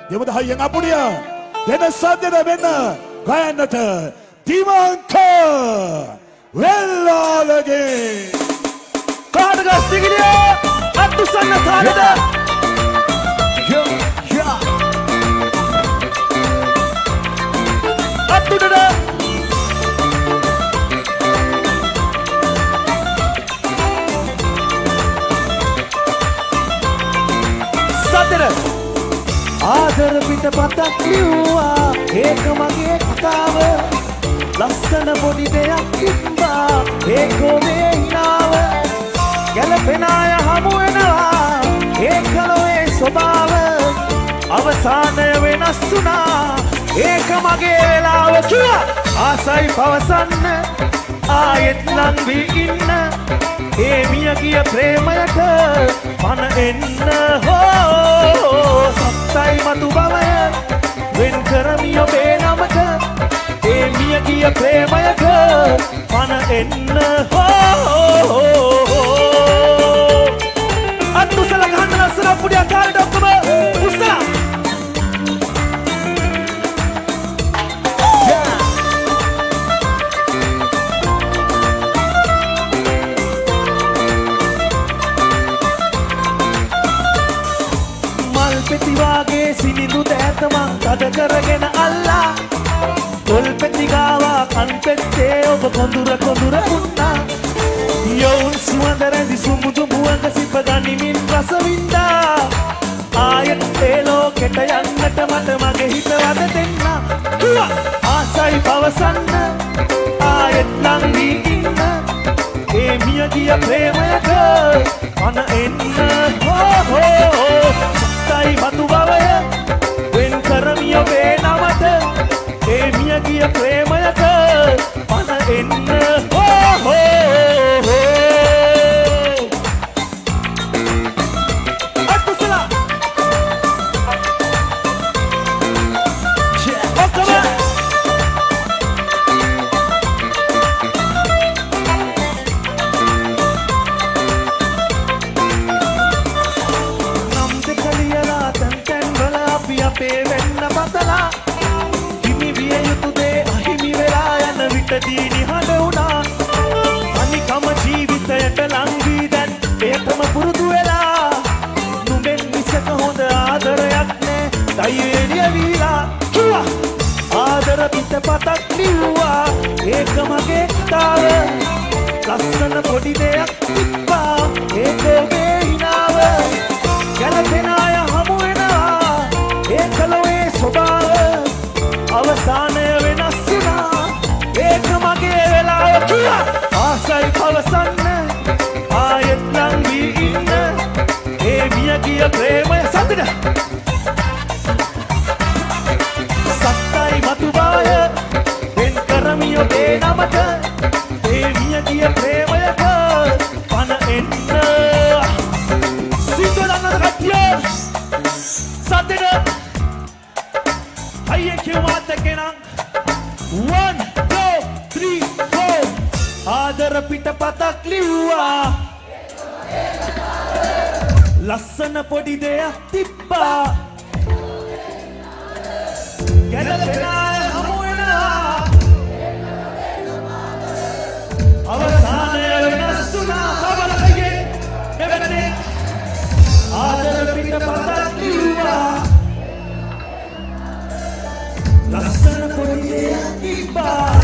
දෙවදහයෙන් අපුඩිය දෙන සද්දෙට වෙන්න ගයන්නට දිවංක වෙල්ලාලගේ කාඩගස් දිගිලිය අත්තුසන්න තාලෙද අත්තුටද සද්දෙට ආදර පිට පතක් ලිව්වා ඒක මගේ කතාව ලස්සන පොඩි දෙයක් තිබ්බා ඒකෝ මේ හිනාව ගැලපෙන අය හමු වෙනවා ඒකලෝේ ස්වභාව අවසානය වෙනස් වුණා ඒක මගේ වෙලාව කිව්වා ආසයි පවසන්න ආයෙත් නම් වී ඉන්න ඒ මිය ගිය ප්‍රේමයට මන එන්න හෝ සත්තයි මතු බවය වෙන් කරමි ඔබේ නමට ඒ මිය ගිය ප්‍රේමයට මන එන්න හෝ අත්තුසල ගහන්න ලස්සන පුඩිය කාලට ඔක්කොම උස්සලා පෙතිවාගේ සිනිඳු දෑතමං තද කරගෙන අල්ලා තොල් පෙතිගාවා කන් පෙත්තේ ඔබ කොඳුර කොඳුර උන්නා යවුන් සුවඳ රැඳි සුමුදු මුවඟ සිප ගනිමින් රස වින්දා ආයෙත් ඒ ලෝකෙට යන්නට මට මගේ හිත වද දෙන්න කිව්වා ආසයි පවසන්න ආයෙත් නම් වී ඉන්න ඒ මිය ගිය ප්‍රේමයට මන එන්න සත්තයි මතු බවය වෙන් කරමි ඔබේ නමට ඒ මිය ගිය ප්‍රේමයට මන එන්න අත්තුසලා ඔක්කොම අපේ වෙන්න පතලා හිමි විය යුතු දේ අහිමි වෙලා යන විටදී නිහඬ වුණා අනිකම ජීවිතයට ලං වී දැන් ඒකම පුරුදු වෙලා නුඹෙන් මිසක හොඳ ආදරයක් නෑ දෛවේලිය වීලා කිව්වා ආදර පිට පතක් ලිව්වා ඒක මගේ කතාව ලස්සන පොඩි දෙයක් තිබ්බා ඒක ඔබේ හිනාව ගැලපෙන අය හමු වෙනවා ඒකලෝේ ස්වභාව අවසානය වෙනස් වුණා ඒක මගේ වෙලාව කිව්වා ආසයි පවසන්න ආයෙත් නම් වී ඉන්න ඒ මිය ගිය ප්‍රේමය සඳන සත්තයි මතු බවය වෙන් කරමි ඔබේ නමට ඒ මිය ගිය ප්‍රේමයට පන එන්න සිංහලන්නද කට්ටිය සතෙන අයියේ කිව්වාත් එක්කනම් 1 2 3 4 ආදර පිට පතක් ලිව්වා ලස්සන පොඩි දෙයක් තිබ්බා ගැලපෙන අය හමු වෙනවා අවසානය වෙනස් වුණා කවලකගේ එවැනි ආදර පිට පතක් ලිව්වා ලස්සන පොඩි දෙයක් තිබ්බා